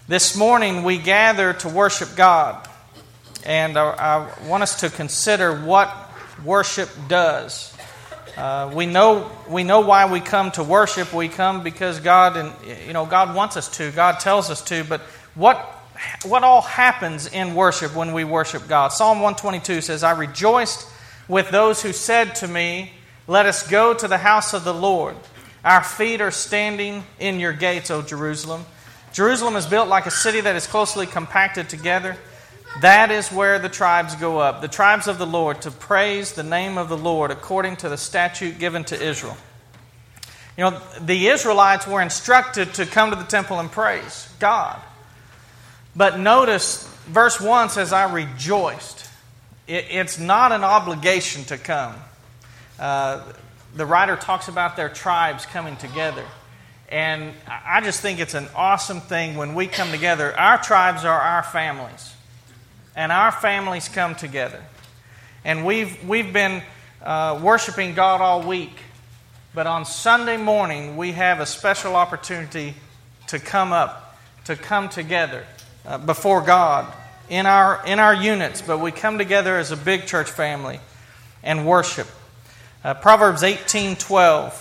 This morning we gather to worship God, and I want us to consider what worship does. We know why we come to worship. We come because God wants us to. God tells us to. But what all happens in worship when we worship God? Psalm 122 says, "I rejoiced with those who said to me, 'Let us go to the house of the Lord. Our feet are standing in your gates, O Jerusalem.'" Jerusalem is built like a city that is closely compacted together. That is where the tribes go up, the tribes of the Lord, to praise the name of the Lord according to the statute given to Israel. You know, the Israelites were instructed to come to the temple and praise God. But notice, verse 1 says, "I rejoiced." It's not an obligation to come. The writer talks about their tribes coming together. And I just think it's an awesome thing when we come together. Our tribes are our families. And our families come together. And we've been worshiping God all week. But on Sunday morning, we have a special opportunity to come together before God in our units. But we come together as a big church family and worship. Proverbs 18:12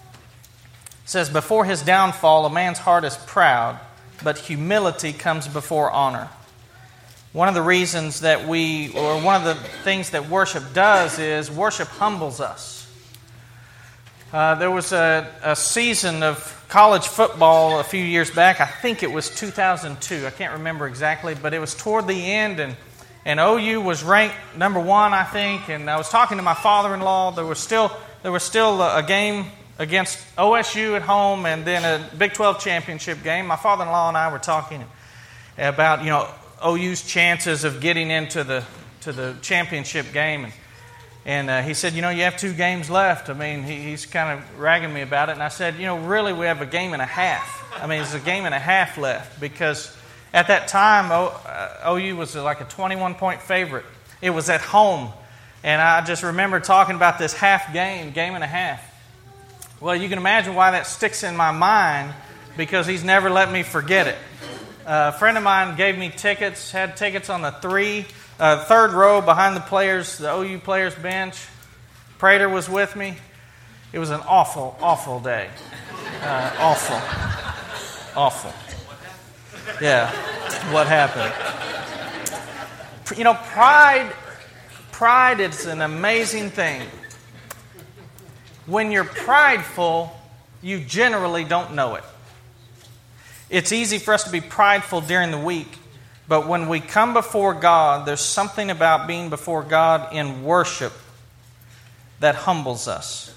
says, "Before his downfall, a man's heart is proud, but humility comes before honor." One of the reasons one of the things that worship does is worship humbles us. There was a season of college football a few years back. I think it was 2002. I can't remember exactly, but it was toward the end, and OU was ranked number 1, I think. And I was talking to my father-in-law. There was still a game against OSU at home, and then a Big 12 championship game. My father-in-law and I were talking about OU's chances of getting into the championship game, and he said, you have 2 games left. I mean, he's kind of ragging me about it, and I said, really, we have a game and a half. I mean, there's a game and a half left, because at that time OU was like a 21-point favorite. It was at home, and I just remember talking about this game and a half. Well, you can imagine why that sticks in my mind, because he's never let me forget it. A friend of mine gave me tickets, had tickets on the third row behind the OU players' bench. Prater was with me. It was an awful, awful day. Awful. Yeah, what happened? Pride is an amazing thing. When you're prideful, you generally don't know it. It's easy for us to be prideful during the week, but when we come before God, there's something about being before God in worship that humbles us.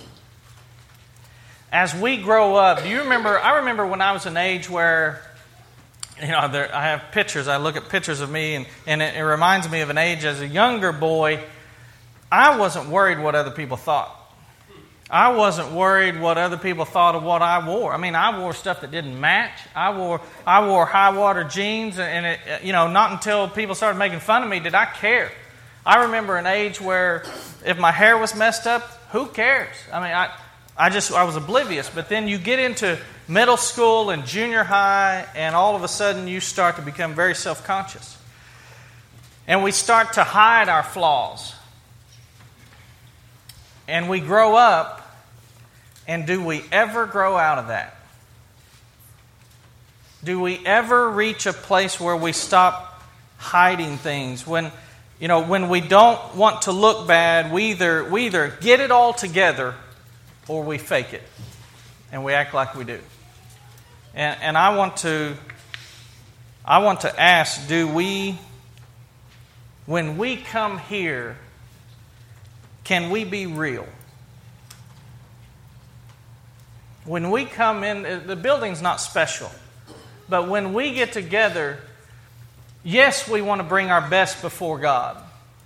As we grow up, I remember when I was an age where, I have pictures, I look at pictures of me, and it reminds me of an age as a younger boy. I wasn't worried what other people thought. I wasn't worried what other people thought of what I wore. I mean, I wore stuff that didn't match. I wore high water jeans, and not until people started making fun of me did I care. I remember an age where if my hair was messed up, who cares? I mean, I was oblivious. But then you get into middle school and junior high, and all of a sudden you start to become very self-conscious, and we start to hide our flaws. And we grow up, and do we ever grow out of that? Do we ever reach a place where we stop hiding things? When we don't want to look bad, we either get it all together or we fake it, and we act like we do. And I want to ask, when we come here, can we be real? When we come in, the building's not special, but when we get together, yes, we want to bring our best before God.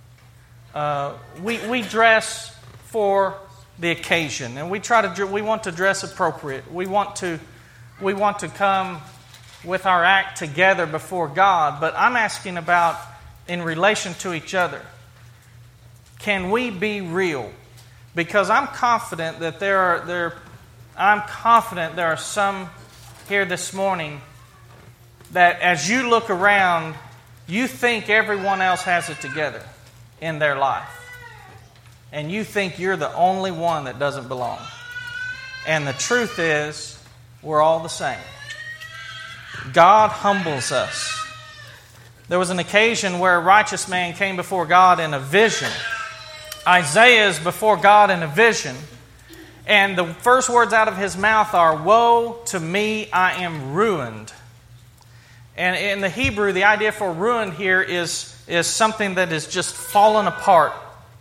We dress for the occasion, and we want to dress appropriate. We want to come with our act together before God. But I'm asking about in relation to each other. Can we be real? Because I'm confident that there are some here this morning that as you look around, you think everyone else has it together in their life. And you think you're the only one that doesn't belong. And the truth is, we're all the same. God humbles us. There was an occasion where a righteous man came before God in a vision. Isaiah is before God in a vision. And the first words out of his mouth are, "Woe to me, I am ruined." And in the Hebrew, the idea for ruined here is something that is just fallen apart.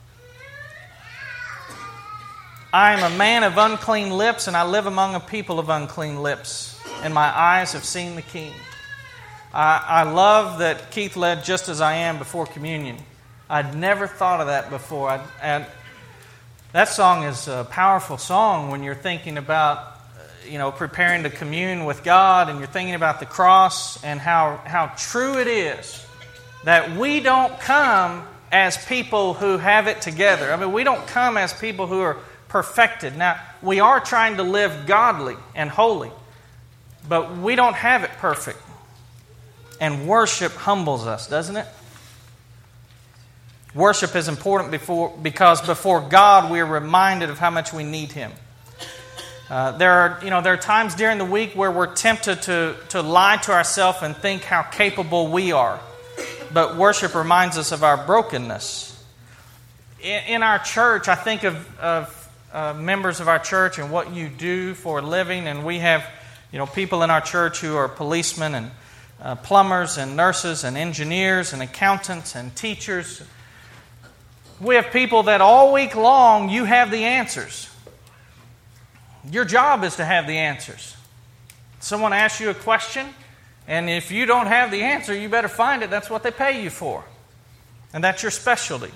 I am a man of unclean lips, and I live among a people of unclean lips, and my eyes have seen the King. I love that Keith led "Just As I Am" before communion. I'd never thought of that before. That song is a powerful song when you're thinking about preparing to commune with God, and you're thinking about the cross and how true it is that we don't come as people who have it together. I mean, we don't come as people who are perfected. Now, we are trying to live godly and holy, but we don't have it perfect. And worship humbles us, doesn't it? Worship is important because before God we are reminded of how much we need Him. There are times during the week where we're tempted to lie to ourselves and think how capable we are. But worship reminds us of our brokenness. In our church, I think of members of our church and what you do for a living, and we have people in our church who are policemen and plumbers and nurses and engineers and accountants and teachers. We have people that all week long you have the answers. Your job is to have the answers. Someone asks you a question, and if you don't have the answer, you better find it. That's what they pay you for. And that's your specialty.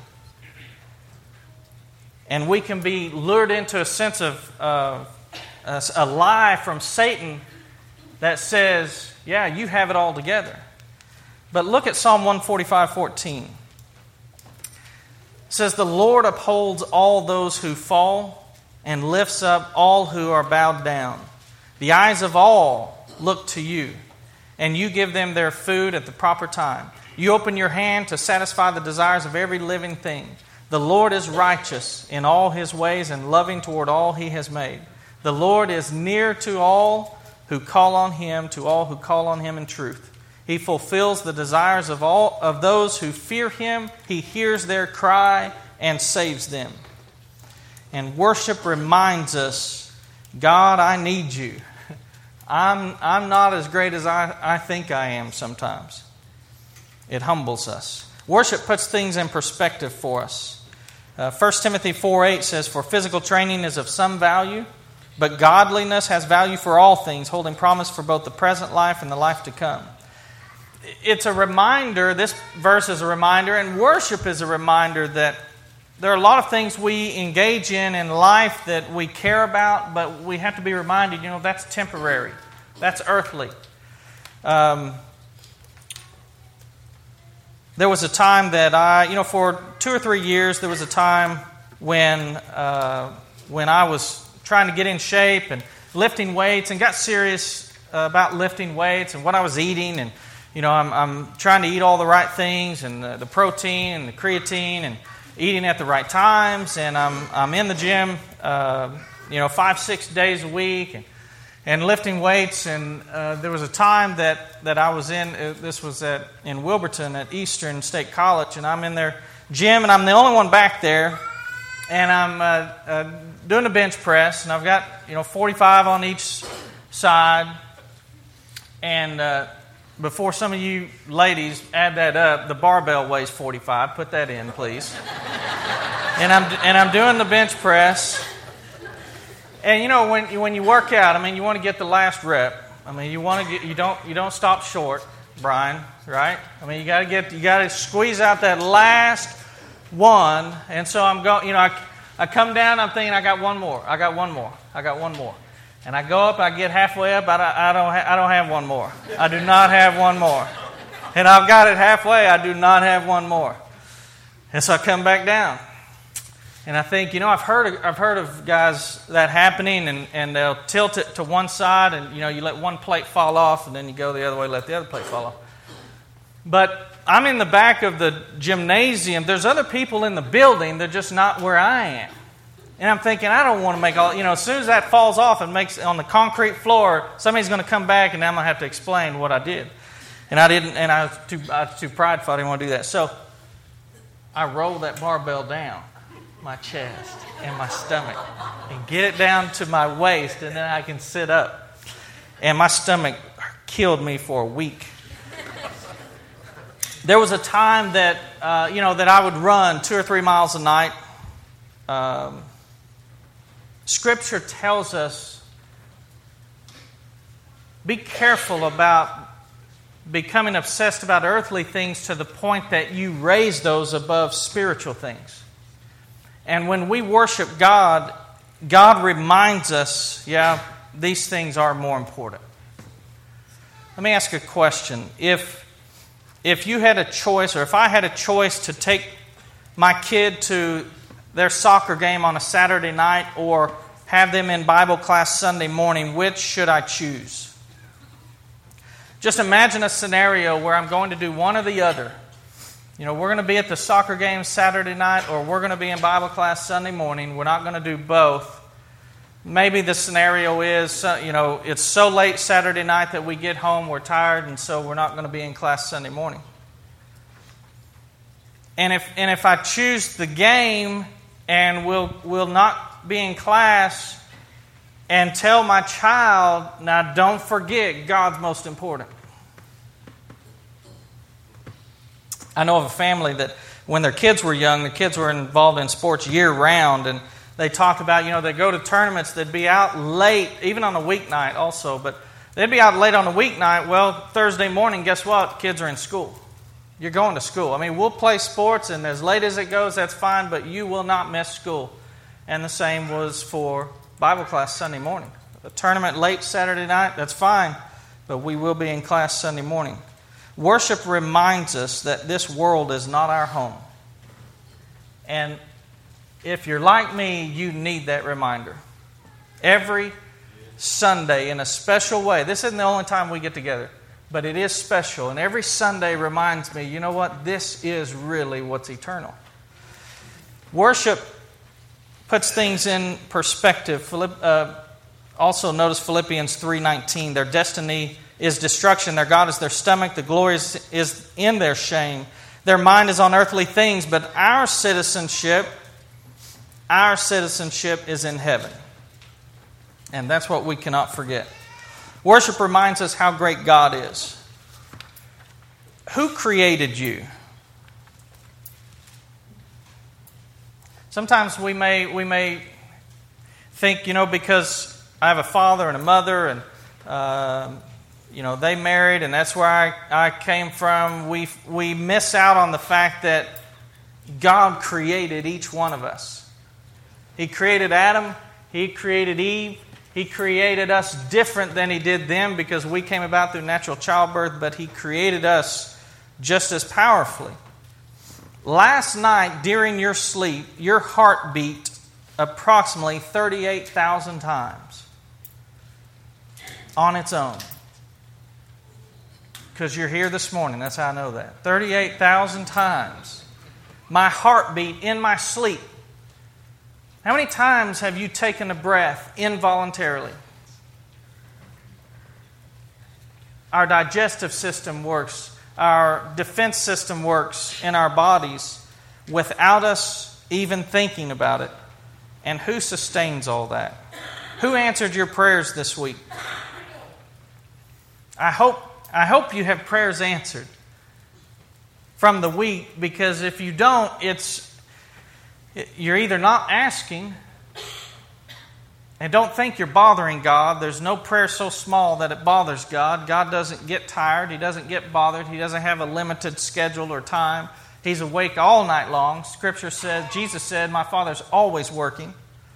And we can be lured into a sense of a lie from Satan that says, yeah, you have it all together. But look at Psalm 145:14. It says, "The Lord upholds all those who fall and lifts up all who are bowed down. The eyes of all look to you, and you give them their food at the proper time. You open your hand to satisfy the desires of every living thing. The Lord is righteous in all His ways and loving toward all He has made. The Lord is near to all who call on Him, to all who call on Him in truth. He fulfills the desires of all of those who fear Him. He hears their cry and saves them." And worship reminds us, God, I need you. I'm not as great as I think I am sometimes. It humbles us. Worship puts things in perspective for us. 1 Timothy 4:8 says, "For physical training is of some value, but godliness has value for all things, holding promise for both the present life and the life to come." It's a reminder, this verse is a reminder, and worship is a reminder that there are a lot of things we engage in life that we care about, but we have to be reminded, that's temporary. That's earthly. There was a time that for 2 or 3 years, there was a time when I was trying to get in shape and lifting weights and got serious about lifting weights and what I was eating. And, I'm trying to eat all the right things and the protein and the creatine and eating at the right times. And I'm in the gym, 5-6 days a week and lifting weights. And there was a time that I was in, this was in Wilburton at Eastern State College, and I'm in their gym, and I'm the only one back there, and I'm doing a bench press, and I've got 45 on each side, and before some of you ladies add that up, the barbell weighs 45. Put that in, please. and I'm doing the bench press. And when you work out, you want to get the last rep. You don't stop short, Brian, right? You got to squeeze out that last one. And so I'm going. I come down. I'm thinking I got one more. And I go up. I get halfway up. I don't have one more. I do not have one more. And I've got it halfway. I do not have one more. And so I come back down. And I think, I've heard of guys that happening, and they'll tilt it to one side, and you let one plate fall off, and then you go the other way, let the other plate fall off. But I'm in the back of the gymnasium. There's other people in the building. They're just not where I am. And I'm thinking, I don't want to make all, as soon as that falls off and makes on the concrete floor, somebody's going to come back and I'm going to have to explain what I did. And I didn't, and I was too prideful. I didn't want to do that. So I rolled that barbell down my chest and my stomach and get it down to my waist, and then I can sit up. And my stomach killed me for a week. There was a time that, that I would run 2 or 3 miles a night. Scripture tells us, be careful about becoming obsessed about earthly things to the point that you raise those above spiritual things. And when we worship God, God reminds us, these things are more important. Let me ask a question. If you had a choice, or if I had a choice to take my kid to their soccer game on a Saturday night or have them in Bible class Sunday morning, which should I choose? Just imagine a scenario where I'm going to do one or the other. We're going to be at the soccer game Saturday night, or we're going to be in Bible class Sunday morning. We're not going to do both. Maybe the scenario is, it's so late Saturday night that we get home, we're tired, and so we're not going to be in class Sunday morning. And if I choose the game and will not be in class, and tell my child, now don't forget, God's most important. I know of a family that when their kids were young, the kids were involved in sports year-round, and they talked about, they go to tournaments, they'd be out late, even on a weeknight also, but they'd be out late on a weeknight. Well, Thursday morning, guess what? Kids are in school. You're going to school. We'll play sports, and as late as it goes, that's fine, but you will not miss school. And the same was for Bible class Sunday morning. The tournament late Saturday night, that's fine, but we will be in class Sunday morning. Worship reminds us that this world is not our home. And if you're like me, you need that reminder. Every Sunday, in a special way. This isn't the only time we get together, but it is special. And every Sunday reminds me, this is really what's eternal. Worship puts things in perspective. Also notice Philippians 3:19. Their destiny is destruction. Their God is their stomach. The glory is in their shame. Their mind is on earthly things, but our citizenship is in heaven. And that's what we cannot forget. Worship reminds us how great God is. Who created you? Sometimes we may think, because I have a father and a mother, and they married, and that's where I came from. We miss out on the fact that God created each one of us. He created Adam. He created Eve. He created us different than He did them because we came about through natural childbirth, but He created us just as powerfully. Last night, during your sleep, your heart beat approximately 38,000 times on its own. Because you're here this morning, that's how I know that. 38,000 times. My heart beat in my sleep. How many times have you taken a breath involuntarily? Our digestive system works. Our defense system works in our bodies without us even thinking about it. And who sustains all that? Who answered your prayers this week? I hope you have prayers answered from the week, because if you don't, you're either not asking, and don't think you're bothering God. There's no prayer so small that it bothers God. God doesn't get tired. He doesn't get bothered. He doesn't have a limited schedule or time. He's awake all night long. Scripture says, Jesus said, my Father's always working.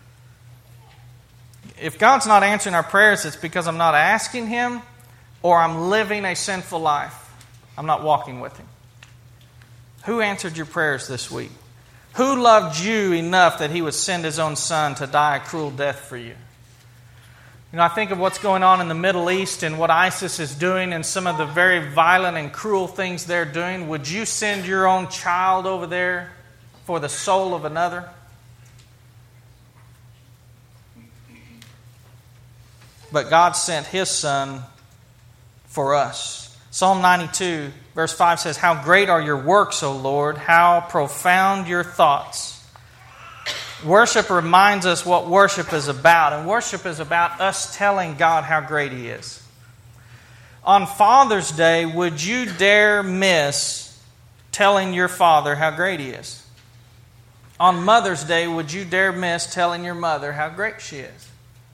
If God's not answering our prayers, it's because I'm not asking Him, or I'm living a sinful life. I'm not walking with Him. Who answered your prayers this week? Who loved you enough that He would send His own Son to die a cruel death for you? You know, I think of what's going on in the Middle East and what ISIS is doing and some of the very violent and cruel things they're doing. Would you send your own child over there for the soul of another? But God sent His Son for us. Psalm 92, verse 5 says, "How great are your works, O Lord, how profound your thoughts." Worship reminds us what worship is about. And worship is about us telling God how great He is. On Father's Day, would you dare miss telling your father how great he is? On Mother's Day, would you dare miss telling your mother how great she is?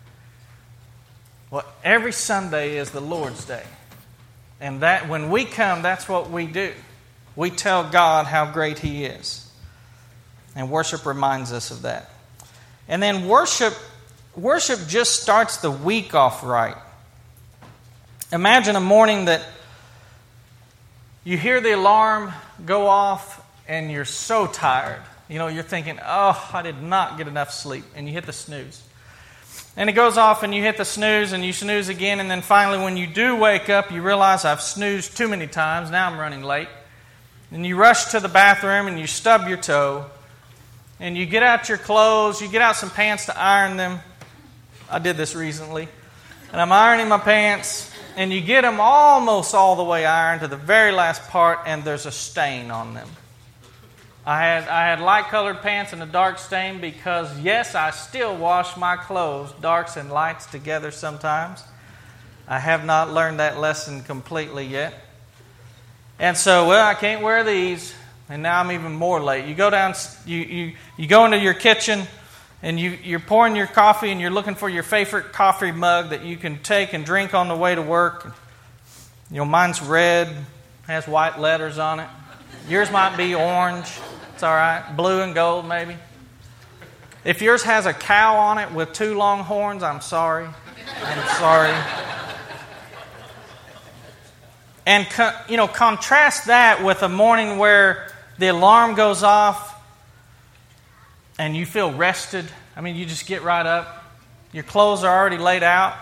Well, every Sunday is the Lord's Day. And that when we come, that's what we do. We tell God how great He is. And worship reminds us of that. And then worship just starts the week off right. Imagine a morning that you hear the alarm go off and you're so tired. You know, you're thinking, oh, I did not get enough sleep. And you hit the snooze. And it goes off and you hit the snooze and you snooze again. And then finally when you do wake up, you realize I've snoozed too many times. Now I'm running late. And you rush to the bathroom and you stub your toe. And you get out your clothes. You get out some pants to iron them. I did this recently. And I'm ironing my pants. And you get them almost all the way ironed to the very last part. And there's a stain on them. I had light-colored pants and a dark stain because, yes, I still wash my clothes, darks and lights, together sometimes. I have not learned that lesson completely yet. And so, well, I can't wear these, and now I'm even more late. You go down, you go into your kitchen, and you're pouring your coffee, and you're looking for your favorite coffee mug that you can take and drink on the way to work. You know, mine's red, has white letters on it. Yours might be orange. It's all right. Blue and gold, maybe. If yours has a cow on it with 2 long horns, I'm sorry. I'm sorry. And, contrast that with a morning where the alarm goes off and you feel rested. I mean, you just get right up. Your clothes are already laid out.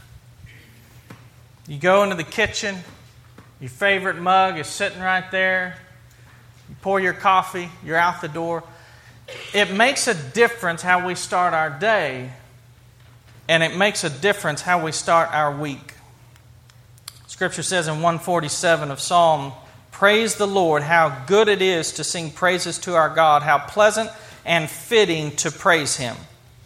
You go into the kitchen. Your favorite mug is sitting right there. You pour your coffee, you're out the door. It makes a difference how we start our day, and it makes a difference how we start our week. Scripture says in 147 of Psalm, "Praise the Lord, how good it is to sing praises to our God, how pleasant and fitting to praise Him."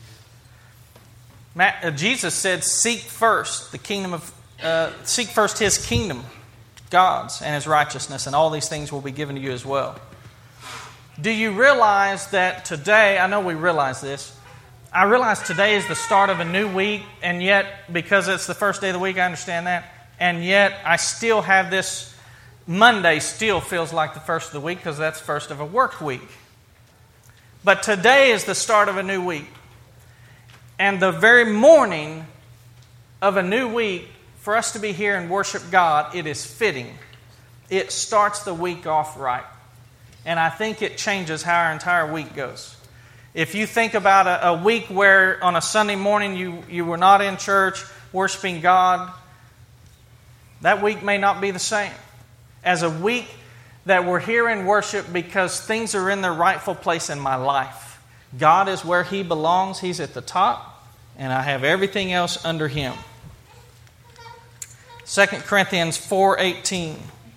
Jesus said, seek first His kingdom, God's, and His righteousness, and all these things will be given to you as well. Do you realize that today, I know we realize this, I realize today is the start of a new week, and yet, because it's the first day of the week, I understand that, and yet I still have this, Monday still feels like the first of the week because that's first of a work week. But today is the start of a new week. And the very morning of a new week, for us to be here and worship God, it is fitting. It starts the week off right. And I think it changes how our entire week goes. If you think about a week where on a Sunday morning you were not in church worshiping God, that week may not be the same as a week that we're here in worship because things are in their rightful place in my life. God is where He belongs. He's at the top, and I have everything else under Him. 2 Corinthians 4:18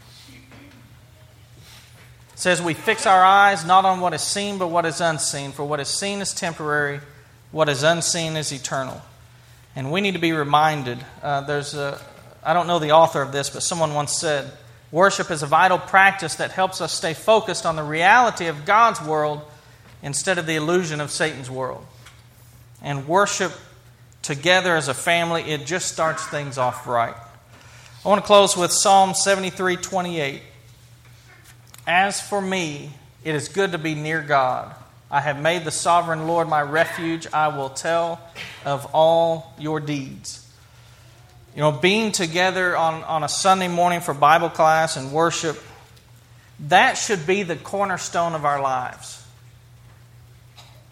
says, "We fix our eyes not on what is seen, but what is unseen. For what is seen is temporary, what is unseen is eternal." And we need to be reminded. I don't know the author of this, but someone once said, worship is a vital practice that helps us stay focused on the reality of God's world instead of the illusion of Satan's world. And worship together as a family, it just starts things off right. I want to close with Psalm 73:28. "As for me, it is good to be near God. I have made the sovereign Lord my refuge. I will tell of all your deeds." You know, being together on a Sunday morning for Bible class and worship, that should be the cornerstone of our lives.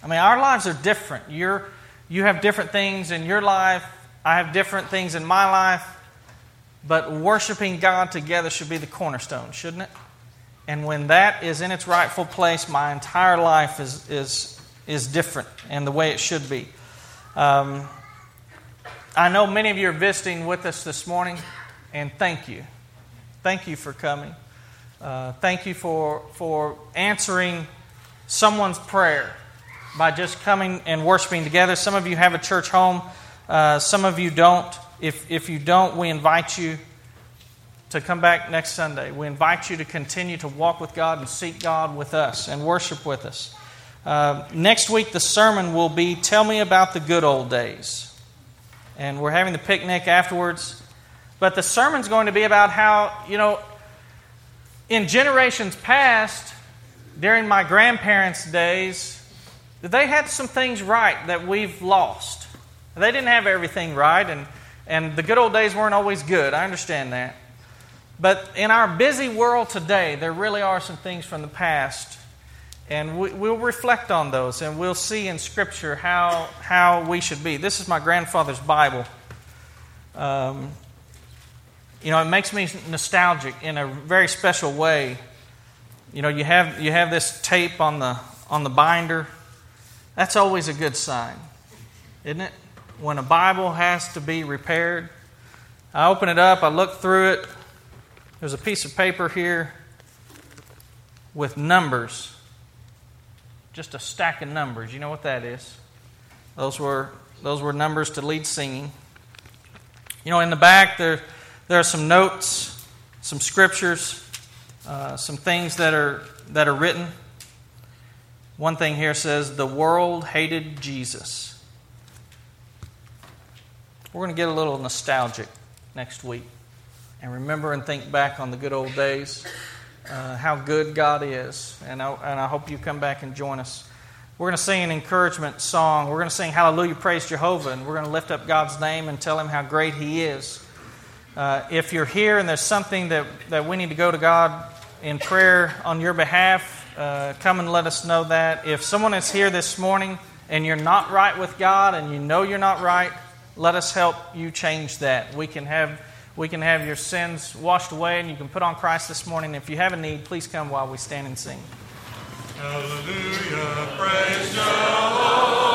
I mean, our lives are different. You have different things in your life. I have different things in my life. But worshiping God together should be the cornerstone, shouldn't it? And when that is in its rightful place, my entire life is different and the way it should be. I know many of you are visiting with us this morning, and thank you. Thank you for coming. Thank you for answering someone's prayer by just coming and worshiping together. Some of you have a church home. Some of you don't. If you don't, we invite you to come back next Sunday. We invite you to continue to walk with God and seek God with us and worship with us. Next week, the sermon will be Tell Me About the Good Old Days. And we're having the picnic afterwards. But the sermon's going to be about how, in generations past, during my grandparents' days, they had some things right that we've lost. They didn't have everything right, and the good old days weren't always good. I understand that. But in our busy world today, there really are some things from the past. And we'll reflect on those, and we'll see in Scripture how we should be. This is my grandfather's Bible. It makes me nostalgic in a very special way. You have this tape on the binder. That's always a good sign, isn't it? When a Bible has to be repaired, I open it up, I look through it. There's a piece of paper here with numbers. Just a stack of numbers. You know what that is? Those were numbers to lead singing. In the back there are some notes, some scriptures, some things that are written. One thing here says, "The world hated Jesus." We're going to get a little nostalgic next week and remember and think back on the good old days, how good God is. And I hope you come back and join us. We're going to sing an encouragement song. We're going to sing Hallelujah, Praise Jehovah, and we're going to lift up God's name and tell Him how great He is. If you're here and there's something that we need to go to God in prayer on your behalf, come and let us know that. If someone is here this morning and you're not right with God and you know you're not right, let us help you change that. We can have your sins washed away, and you can put on Christ this morning. If you have a need, please come while we stand and sing. Hallelujah, praise Jehovah.